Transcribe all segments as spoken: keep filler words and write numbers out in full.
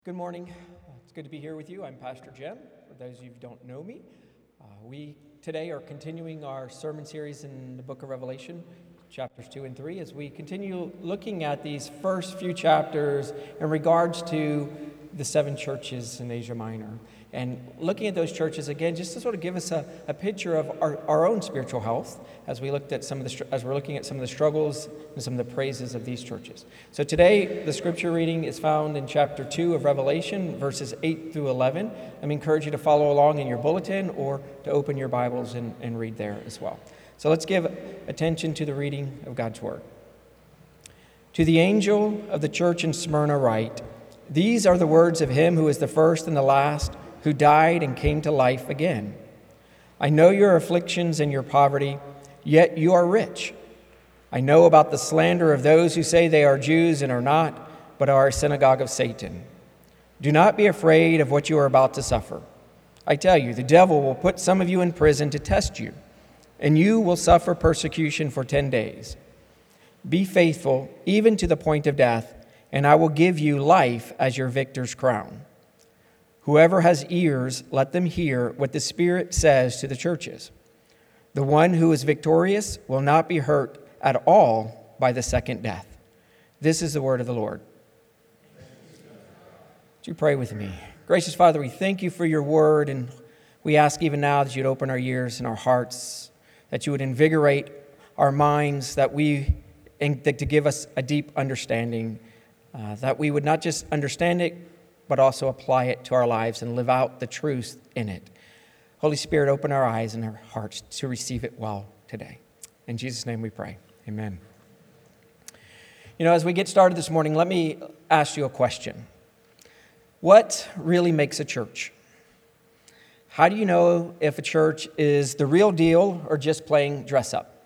Good morning. It's good to be here with you. I'm Pastor Jim. For those of you who don't know me, uh, we today are continuing our sermon series in the book of Revelation, chapters two and three, as we continue looking at these first few chapters in regards to the seven churches in Asia Minor. And looking at those churches again, just to sort of give us a, a picture of our, our own spiritual health as we looked at some of the as we're looking at some of the struggles and some of the praises of these churches. So today, the scripture reading is found in chapter two of Revelation, verses eight through eleven. I encourage you to follow along in your bulletin or to open your Bibles and, and read there as well. So let's give attention to the reading of God's word. To the angel of the church in Smyrna write, these are the words of him who is the first and the last, who died and came to life again. I know your afflictions and your poverty, yet you are rich. I know about the slander of those who say they are Jews and are not, but are a synagogue of Satan. Do not be afraid of what you are about to suffer. I tell you, the devil will put some of you in prison to test you, and you will suffer persecution for ten days. Be faithful even to the point of death, and I will give you life as your victor's crown. Whoever has ears, let them hear what the Spirit says to the churches. The one who is victorious will not be hurt at all by the second death. This is the word of the Lord. Would you pray with me? Gracious Father, we thank you for your word, and we ask even now that you'd open our ears and our hearts, that you would invigorate our minds, that we, and to give us a deep understanding, uh, that we would not just understand it, but also apply it to our lives and live out the truth in it. Holy Spirit, open our eyes and our hearts to receive it well today. In Jesus' name we pray. Amen. You know, as we get started this morning, let me ask you a question. What really makes a church? How do you know if a church is the real deal or just playing dress up?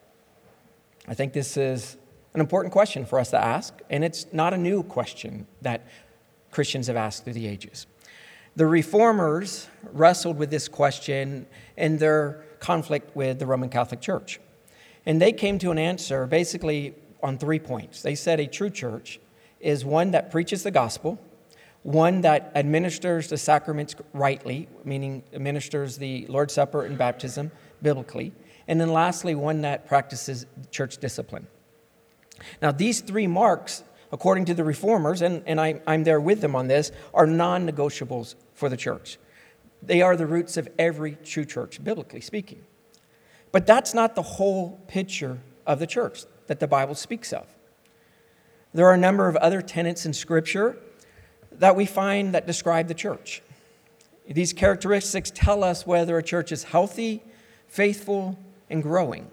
I think this is an important question for us to ask, and it's not a new question that Christians have asked through the ages. The Reformers wrestled with this question in their conflict with the Roman Catholic Church. And they came to an answer basically on three points. They said a true church is one that preaches the gospel, one that administers the sacraments rightly, meaning administers the Lord's Supper and baptism biblically, and then lastly, one that practices church discipline. Now, these three marks, according to the Reformers, and, and I, I'm there with them on this, are non-negotiables for the church. They are the roots of every true church, biblically speaking. But that's not the whole picture of the church that the Bible speaks of. There are a number of other tenets in Scripture that we find that describe the church. These characteristics tell us whether a church is healthy, faithful, and growing.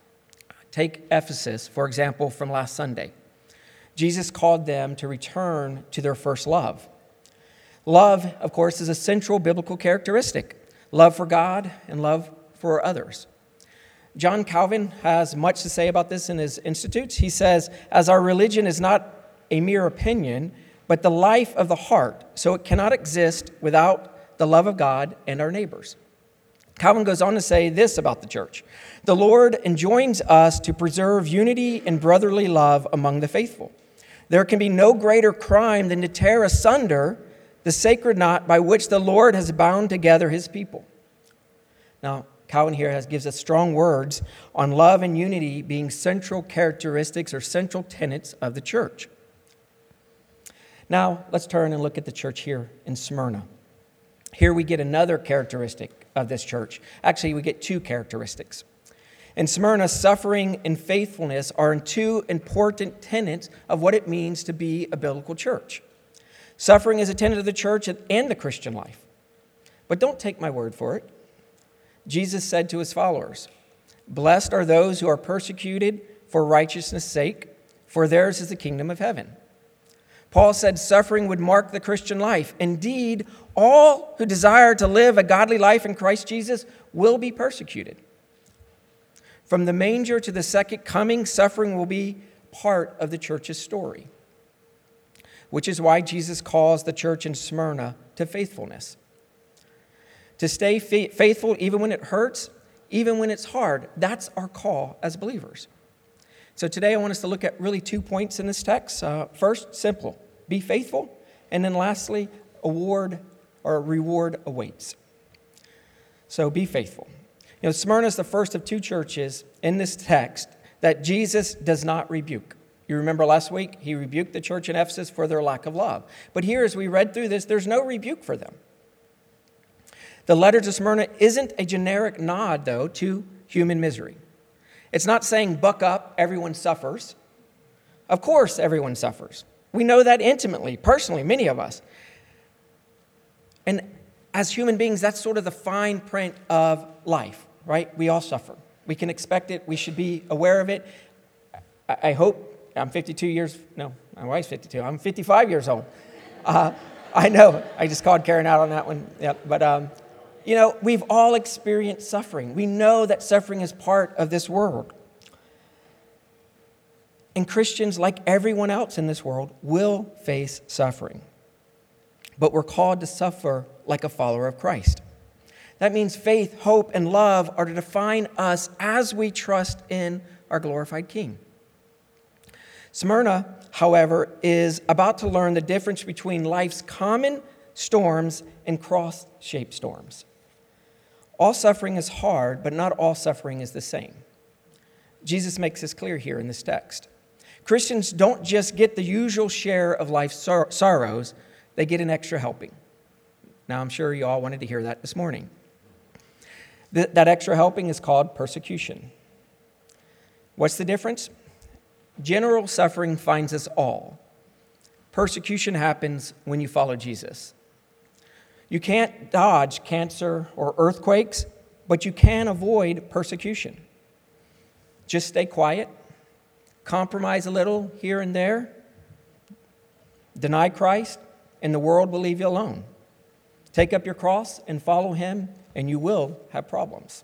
Take Ephesus, for example, from last Sunday. Jesus called them to return to their first love. Love, of course, is a central biblical characteristic. Love for God and love for others. John Calvin has much to say about this in his Institutes. He says, as our religion is not a mere opinion, but the life of the heart, so it cannot exist without the love of God and our neighbors. Calvin goes on to say this about the church. The Lord enjoins us to preserve unity and brotherly love among the faithful. There can be no greater crime than to tear asunder the sacred knot by which the Lord has bound together his people. Now, Calvin here has, gives us strong words on love and unity being central characteristics or central tenets of the church. Now, let's turn and look at the church here in Smyrna. Here we get another characteristic of this church. Actually, we get two characteristics. In Smyrna, suffering and faithfulness are two important tenets of what it means to be a biblical church. Suffering is a tenet of the church and the Christian life. But don't take my word for it. Jesus said to his followers, blessed are those who are persecuted for righteousness' sake, for theirs is the kingdom of heaven. Paul said suffering would mark the Christian life. Indeed, all who desire to live a godly life in Christ Jesus will be persecuted. From the manger to the second coming, suffering will be part of the church's story, which is why Jesus calls the church in Smyrna to faithfulness. To stay faithful even when it hurts, even when it's hard, that's our call as believers. So today I want us to look at really two points in this text. Uh, first, simple, be faithful. And then lastly, award or reward awaits. So be faithful. You know, Smyrna is the first of two churches in this text that Jesus does not rebuke. You remember last week, he rebuked the church in Ephesus for their lack of love. But here, as we read through this, there's no rebuke for them. The letter to Smyrna isn't a generic nod, though, to human misery. It's not saying, buck up, everyone suffers. Of course, everyone suffers. We know that intimately, personally, many of us. And as human beings, that's sort of the fine print of life, right? We all suffer. We can expect it. We should be aware of it. I hope, I'm fifty-two years, no, my wife's fifty-two. I'm fifty-five years old. Uh, I know, I just called Karen out on that one. Yeah, but, um, you know, we've all experienced suffering. We know that suffering is part of this world. And Christians, like everyone else in this world, will face suffering. But we're called to suffer like a follower of Christ. That means faith, hope, and love are to define us as we trust in our glorified King. Smyrna, however, is about to learn the difference between life's common storms and cross-shaped storms. All suffering is hard, but not all suffering is the same. Jesus makes this clear here in this text. Christians don't just get the usual share of life's sor- sorrows, they get an extra helping. Now, I'm sure you all wanted to hear that this morning. Th- that extra helping is called persecution. What's the difference? General suffering finds us all. Persecution happens when you follow Jesus. You can't dodge cancer or earthquakes, but you can avoid persecution. Just stay quiet, compromise a little here and there, deny Christ, and the world will leave you alone. Take up your cross and follow him, and you will have problems.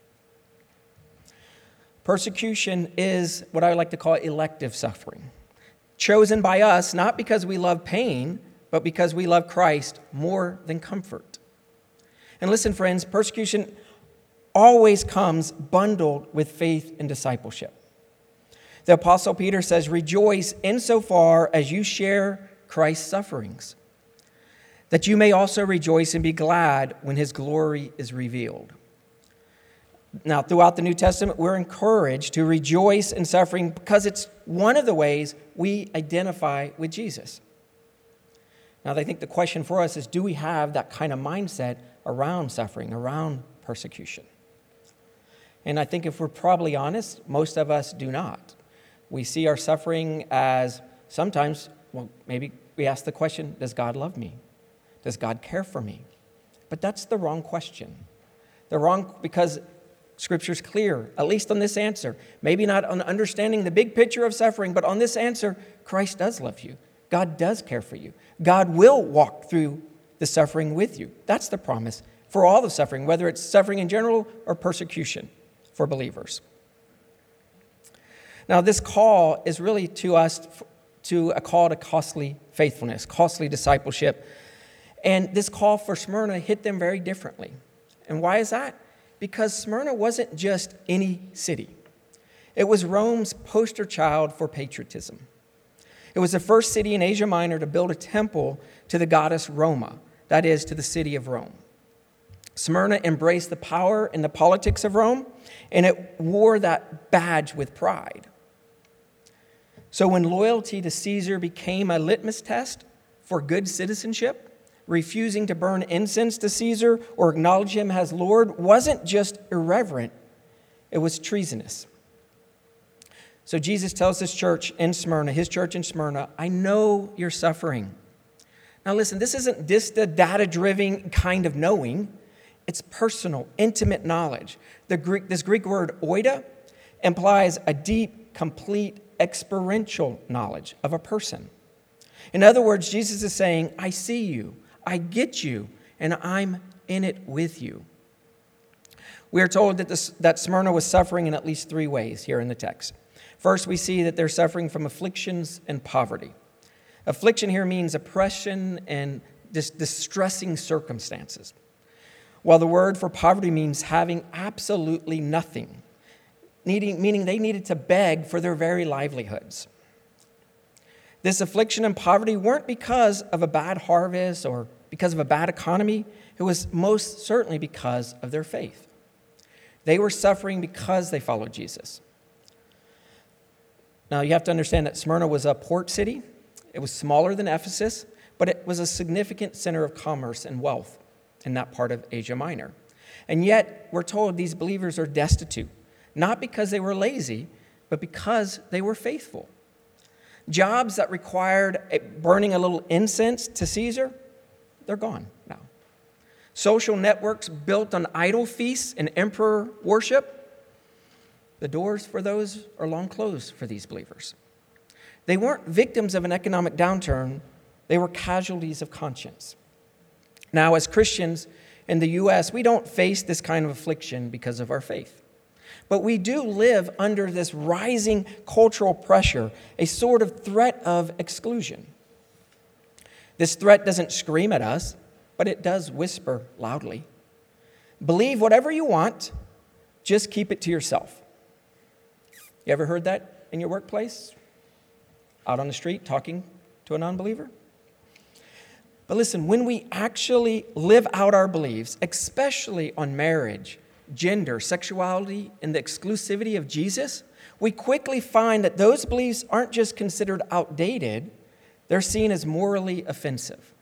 Persecution is what I like to call elective suffering, chosen by us not because we love pain, but because we love Christ more than comfort. And listen, friends, persecution always comes bundled with faith and discipleship. The Apostle Peter says, rejoice insofar as you share Christ's sufferings, that you may also rejoice and be glad when his glory is revealed. Now, throughout the New Testament, we're encouraged to rejoice in suffering because it's one of the ways we identify with Jesus. Now, I think the question for us is, do we have that kind of mindset around suffering, around persecution? And I think if we're probably honest, most of us do not. We see our suffering as sometimes, well, maybe we ask the question, does God love me? Does God care for me? But that's the wrong question. The wrong, because Scripture's clear, at least on this answer. Maybe not on understanding the big picture of suffering, but on this answer, Christ does love you. God does care for you. God will walk through the suffering with you. That's the promise for all the suffering, whether it's suffering in general or persecution for believers. Now, this call is really to us to a call to costly faithfulness, costly discipleship. And this call for Smyrna hit them very differently. And why is that? Because Smyrna wasn't just any city. It was Rome's poster child for patriotism. It was the first city in Asia Minor to build a temple to the goddess Roma, that is, to the city of Rome. Smyrna embraced the power and the politics of Rome, and it wore that badge with pride. So when loyalty to Caesar became a litmus test for good citizenship, refusing to burn incense to Caesar or acknowledge him as Lord wasn't just irreverent, it was treasonous. So Jesus tells this church in Smyrna, his church in Smyrna, I know you're suffering. Now listen, this isn't just a data-driven kind of knowing. It's personal, intimate knowledge. The Greek, this Greek word oida implies a deep, complete, experiential knowledge of a person. In other words, Jesus is saying, I see you, I get you, and I'm in it with you. We are told that, this, that Smyrna was suffering in at least three ways here in the text. First, we see that they're suffering from afflictions and poverty. Affliction here means oppression and dis- distressing circumstances, while the word for poverty means having absolutely nothing, needing, meaning they needed to beg for their very livelihoods. This affliction and poverty weren't because of a bad harvest or because of a bad economy. It was most certainly because of their faith. They were suffering because they followed Jesus. Now, you have to understand that Smyrna was a port city. It was smaller than Ephesus, but it was a significant center of commerce and wealth in that part of Asia Minor. And yet, we're told these believers are destitute, not because they were lazy, but because they were faithful. Jobs that required burning a little incense to Caesar, they're gone now. Social networks built on idol feasts and emperor worship, the doors for those are long closed for these believers. They weren't victims of an economic downturn, they were casualties of conscience. Now, as Christians in the U S, we don't face this kind of affliction because of our faith. But we do live under this rising cultural pressure, a sort of threat of exclusion. This threat doesn't scream at us, but it does whisper loudly. Believe whatever you want, just keep it to yourself. You ever heard that in your workplace? Out on the street talking to a non-believer? But listen, when we actually live out our beliefs, especially on marriage, gender, sexuality, and the exclusivity of Jesus, we quickly find that those beliefs aren't just considered outdated, they're seen as morally offensive.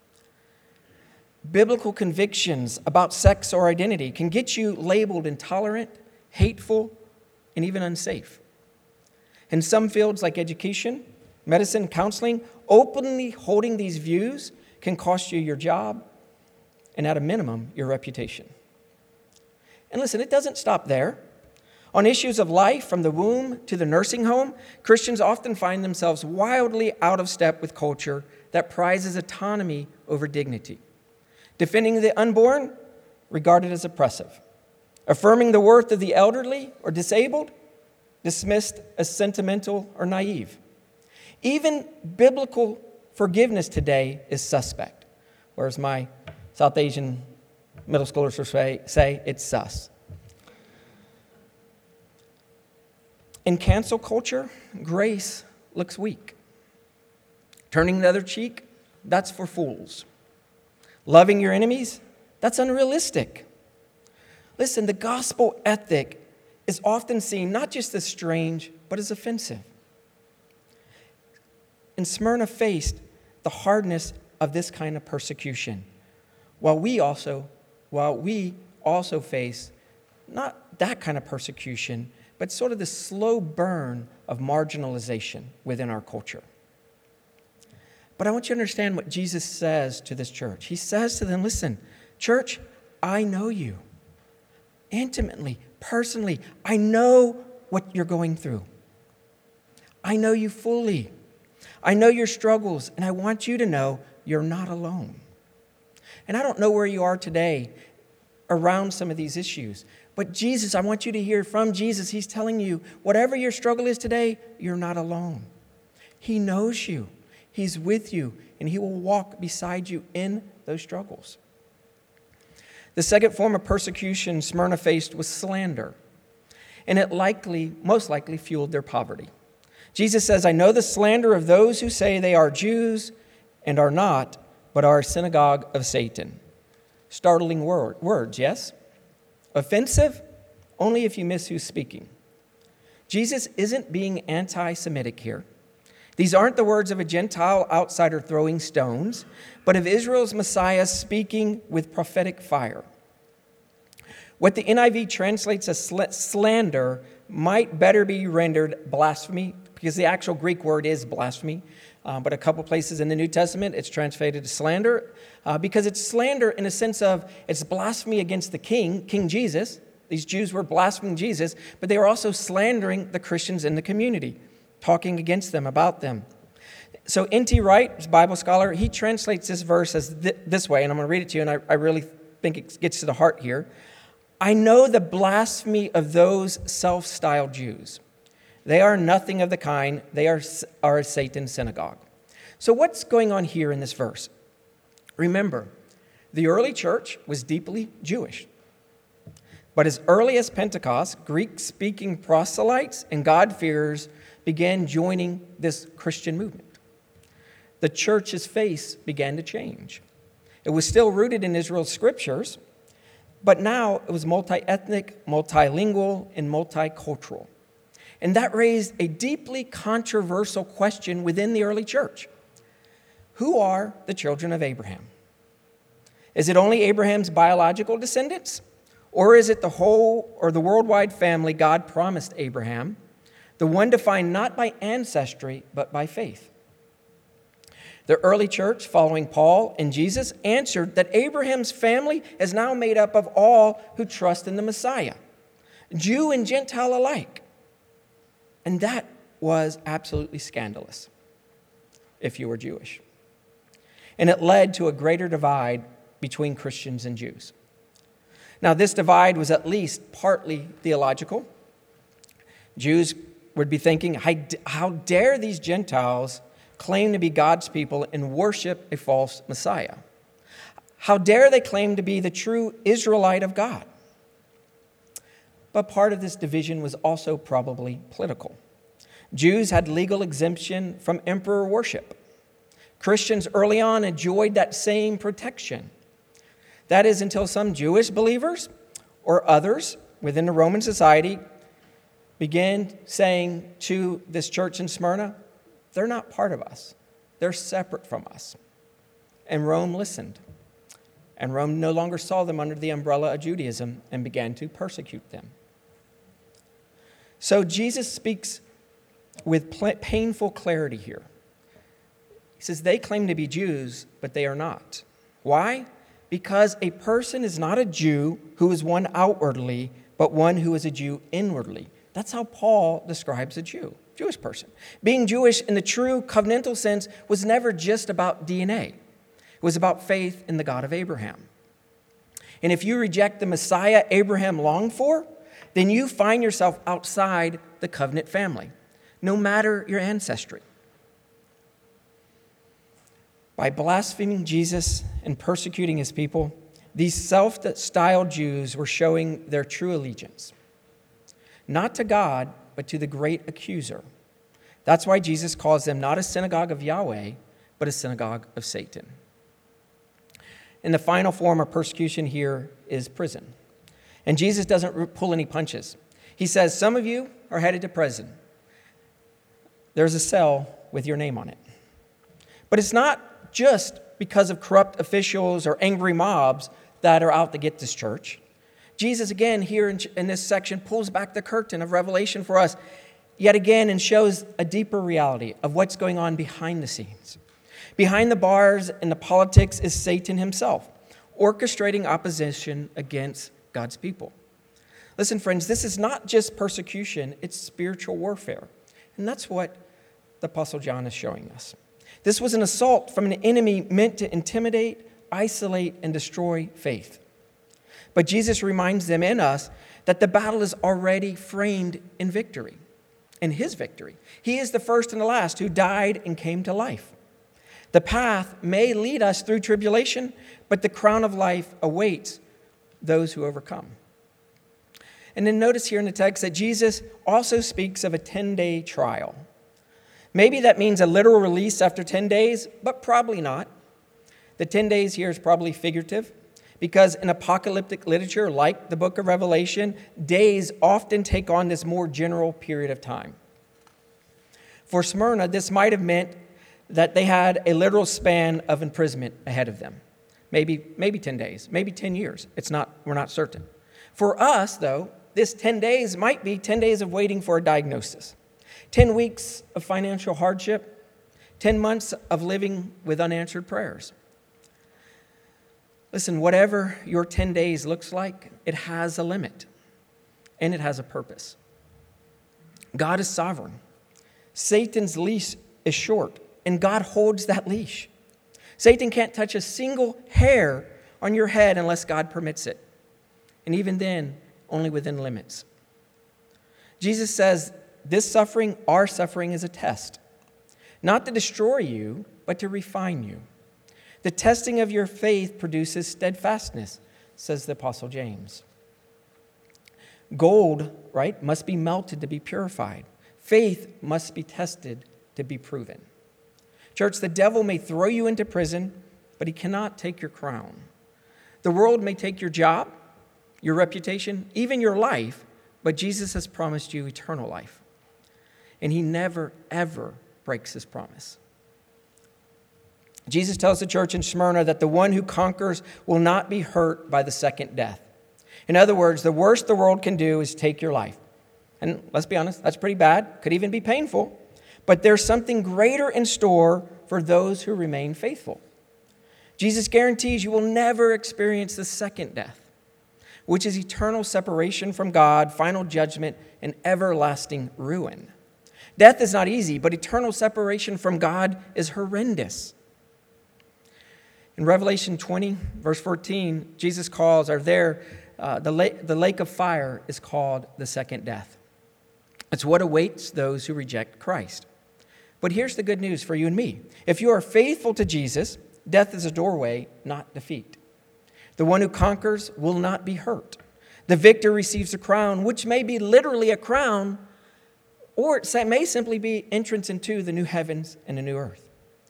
Biblical convictions about sex or identity can get you labeled intolerant, hateful, and even unsafe. In some fields like education, medicine, counseling, openly holding these views can cost you your job and, at a minimum, your reputation. And listen, it doesn't stop there. On issues of life, from the womb to the nursing home, Christians often find themselves wildly out of step with culture that prizes autonomy over dignity. Defending the unborn, regarded as oppressive. Affirming the worth of the elderly or disabled, dismissed as sentimental or naive. Even biblical forgiveness today is suspect, whereas my South Asian middle schoolers will say, say it's sus. In cancel culture, grace looks weak. Turning the other cheek, that's for fools. Loving your enemies, that's unrealistic. Listen, the gospel ethic is often seen not just as strange, but as offensive. And Smyrna faced the hardness of this kind of persecution, while we also, while we also face not that kind of persecution, but sort of the slow burn of marginalization within our culture. But I want you to understand what Jesus says to this church. He says to them, listen, church, I know you intimately, personally. I know what you're going through. I know you fully. I know your struggles, and I want you to know you're not alone. And I don't know where you are today around some of these issues, but Jesus, I want you to hear from Jesus. He's telling you, whatever your struggle is today, you're not alone. He knows you. He's with you, and he will walk beside you in those struggles. The second form of persecution Smyrna faced was slander, and it likely, most likely, fueled their poverty. Jesus says, I know the slander of those who say they are Jews and are not, but are a synagogue of Satan. Startling word, words, yes? Offensive? Only if you miss who's speaking. Jesus isn't being anti-Semitic here. These aren't the words of a Gentile outsider throwing stones, but of Israel's Messiah speaking with prophetic fire. What the N I V translates as slander might better be rendered blasphemy, because the actual Greek word is blasphemy. Uh, but a couple places in the New Testament, it's translated as slander, uh, because it's slander in a sense of it's blasphemy against the king, King Jesus. These Jews were blaspheming Jesus, but they were also slandering the Christians in the community, talking against them, about them. So N T Wright, Bible scholar, he translates this verse as th- this way, and I'm going to read it to you, and I, I really think it gets to the heart here. I know the blasphemy of those self-styled Jews. They are nothing of the kind. They are, are a Satan's synagogue. So what's going on here in this verse? Remember, the early church was deeply Jewish. But as early as Pentecost, Greek-speaking proselytes and God-fearers began joining this Christian movement. The church's face began to change. It was still rooted in Israel's scriptures, but now it was multi-ethnic, multilingual, and multicultural. And that raised a deeply controversial question within the early church. Who are the children of Abraham? Is it only Abraham's biological descendants? Or is it the whole or the worldwide family God promised Abraham, the one defined not by ancestry, but by faith? The early church, following Paul and Jesus, answered that Abraham's family is now made up of all who trust in the Messiah, Jew and Gentile alike. And that was absolutely scandalous if you were Jewish. And it led to a greater divide between Christians and Jews. Now, this divide was at least partly theological. Jews would be thinking, how dare these Gentiles claim to be God's people and worship a false Messiah? How dare they claim to be the true Israelite of God? But part of this division was also probably political. Jews had legal exemption from emperor worship. Christians early on enjoyed that same protection. That is until some Jewish believers or others within the Roman society began saying to this church in Smyrna, they're not part of us. They're separate from us. And Rome listened. And Rome no longer saw them under the umbrella of Judaism and began to persecute them. So Jesus speaks with painful clarity here. He says they claim to be Jews, but they are not. Why? Because a person is not a Jew who is one outwardly, but one who is a Jew inwardly. That's how Paul describes a Jew, Jewish person. Being Jewish in the true covenantal sense was never just about D N A. It was about faith in the God of Abraham. And if you reject the Messiah Abraham longed for, then you find yourself outside the covenant family, no matter your ancestry. By blaspheming Jesus and persecuting his people, these self-styled Jews were showing their true allegiance, not to God, but to the great accuser. That's why Jesus calls them not a synagogue of Yahweh, but a synagogue of Satan. And the final form of persecution here is prison. And Jesus doesn't pull any punches. He says, some of you are headed to prison. There's a cell with your name on it. But it's not just because of corrupt officials or angry mobs that are out to get this church. Jesus, again, here in, in this section, pulls back the curtain of Revelation for us yet again and shows a deeper reality of what's going on behind the scenes. Behind the bars and the politics is Satan himself, orchestrating opposition against God's people. Listen, friends, this is not just persecution, it's spiritual warfare. And that's what the Apostle John is showing us. This was an assault from an enemy meant to intimidate, isolate, and destroy faith. But Jesus reminds them and us that the battle is already framed in victory, in his victory. He is the first and the last who died and came to life. The path may lead us through tribulation, but the crown of life awaits those who overcome. And then notice here in the text that Jesus also speaks of a ten-day trial. Maybe that means a literal release after ten days, but probably not. The ten days here is probably figurative because in apocalyptic literature, like the book of Revelation, days often take on this more general period of time. For Smyrna, this might have meant that they had a literal span of imprisonment ahead of them. Maybe, maybe ten days, maybe ten years. It's not, we're not certain. For us, though, this ten days might be ten days of waiting for a diagnosis. ten weeks of financial hardship, ten months of living with unanswered prayers. Listen, whatever your ten days looks like, it has a limit and it has a purpose. God is sovereign. Satan's leash is short and God holds that leash. Satan can't touch a single hair on your head unless God permits it. And even then, only within limits. Jesus says, this suffering, our suffering, is a test. Not to destroy you, but to refine you. The testing of your faith produces steadfastness, says the Apostle James. Gold, right, must be melted to be purified. Faith must be tested to be proven. Church, the devil may throw you into prison but he cannot take your crown. The world may take your job, your reputation, even your life, but Jesus has promised you eternal life. And he never, ever breaks his promise. Jesus tells the church in Smyrna that the one who conquers will not be hurt by the second death. In other words, the worst the world can do is take your life. And let's be honest, that's pretty bad, could even be painful. But there's something greater in store for those who remain faithful. Jesus guarantees you will never experience the second death, which is eternal separation from God, final judgment, and everlasting ruin. Death is not easy, but eternal separation from God is horrendous. In Revelation twenty, verse fourteen, Jesus calls, or there, uh, the, lake, the lake of fire is called the second death. It's what awaits those who reject Christ. But here's the good news for you and me. If you are faithful to Jesus, death is a doorway, not defeat. The one who conquers will not be hurt. The victor receives a crown, which may be literally a crown, or it may simply be entrance into the new heavens and the new earth.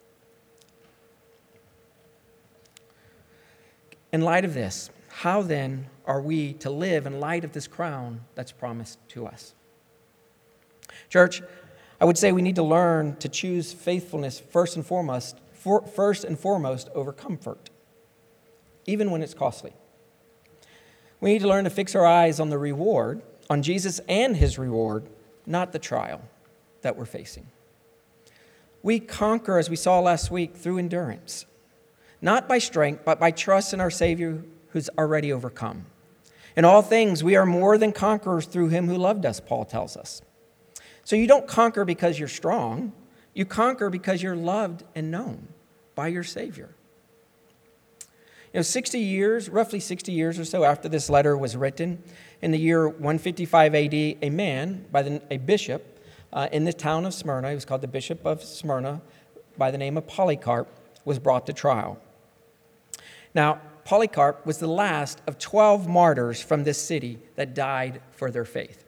In light of this, how then are we to live in light of this crown that's promised to us? Church, I would say we need to learn to choose faithfulness first and foremost, for, first and foremost over comfort, even when it's costly. We need to learn to fix our eyes on the reward, on Jesus and his reward, not the trial that we're facing. We conquer, as we saw last week, through endurance. Not by strength, but by trust in our Savior who's already overcome. In all things, we are more than conquerors through him who loved us, Paul tells us. So you don't conquer because you're strong. You conquer because you're loved and known by your Savior. You know, sixty years, roughly sixty years or so after this letter was written, in the year one fifty-five A D, a man, by the, a bishop uh, in the town of Smyrna, he was called the Bishop of Smyrna by the name of Polycarp, was brought to trial. Now, Polycarp was the last of twelve martyrs from this city that died for their faith.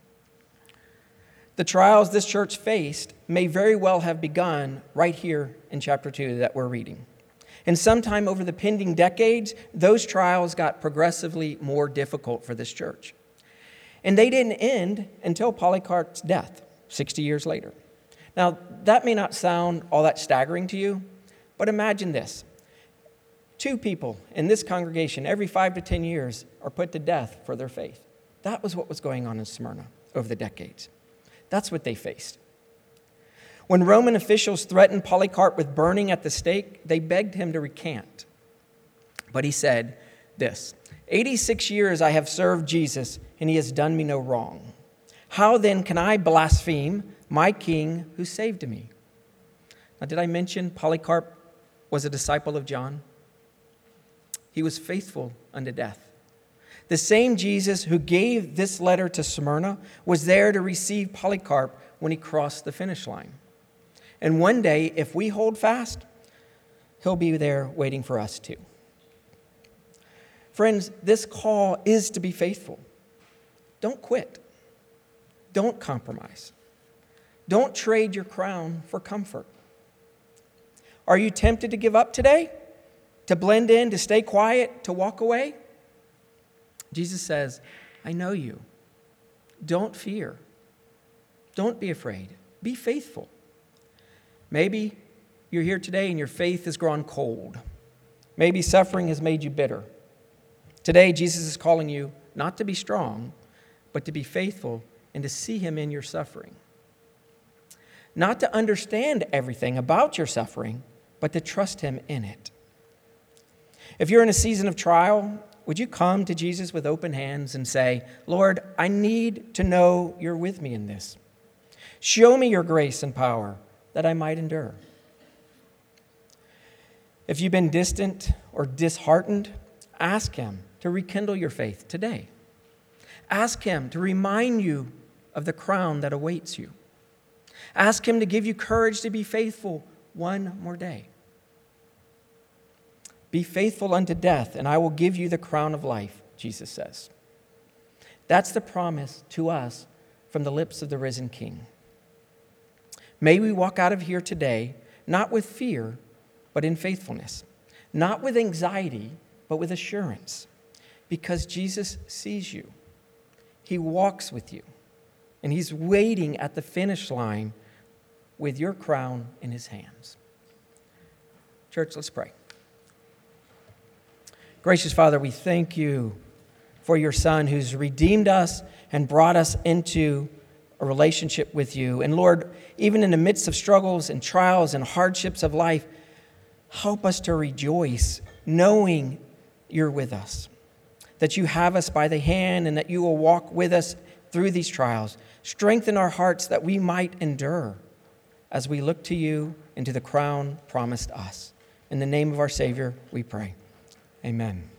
The trials this church faced may very well have begun right here in chapter two that we're reading. And sometime over the pending decades, those trials got progressively more difficult for this church. And they didn't end until Polycarp's death, sixty years later. Now, that may not sound all that staggering to you, but imagine this. Two people in this congregation every five to ten years are put to death for their faith. That was what was going on in Smyrna over the decades. That's what they faced. When Roman officials threatened Polycarp with burning at the stake, they begged him to recant. But he said this, eighty-six years I have served Jesus, and he has done me no wrong. How then can I blaspheme my king who saved me? Now, did I mention Polycarp was a disciple of John? He was faithful unto death. The same Jesus who gave this letter to Smyrna was there to receive Polycarp when he crossed the finish line. And one day, if we hold fast, he'll be there waiting for us too. Friends, this call is to be faithful. Don't quit. Don't compromise. Don't trade your crown for comfort. Are you tempted to give up today? To blend in, to stay quiet, to walk away? Jesus says, I know you. Don't fear. Don't be afraid. Be faithful. Maybe you're here today and your faith has grown cold. Maybe suffering has made you bitter. Today, Jesus is calling you not to be strong, but to be faithful and to see him in your suffering. Not to understand everything about your suffering, but to trust him in it. If you're in a season of trial, would you come to Jesus with open hands and say, Lord, I need to know you're with me in this. Show me your grace and power that I might endure. If you've been distant or disheartened, ask him to rekindle your faith today. Ask him to remind you of the crown that awaits you. Ask him to give you courage to be faithful one more day. Be faithful unto death, and I will give you the crown of life, Jesus says. That's the promise to us from the lips of the risen King. May we walk out of here today, not with fear, but in faithfulness, not with anxiety, but with assurance, because Jesus sees you. He walks with you, and he's waiting at the finish line with your crown in his hands. Church, let's pray. Gracious Father, we thank you for your Son who's redeemed us and brought us into a relationship with you. And Lord, even in the midst of struggles and trials and hardships of life, help us to rejoice knowing you're with us, that you have us by the hand and that you will walk with us through these trials. Strengthen our hearts that we might endure as we look to you and to the crown promised us. In the name of our Savior, we pray. Amen.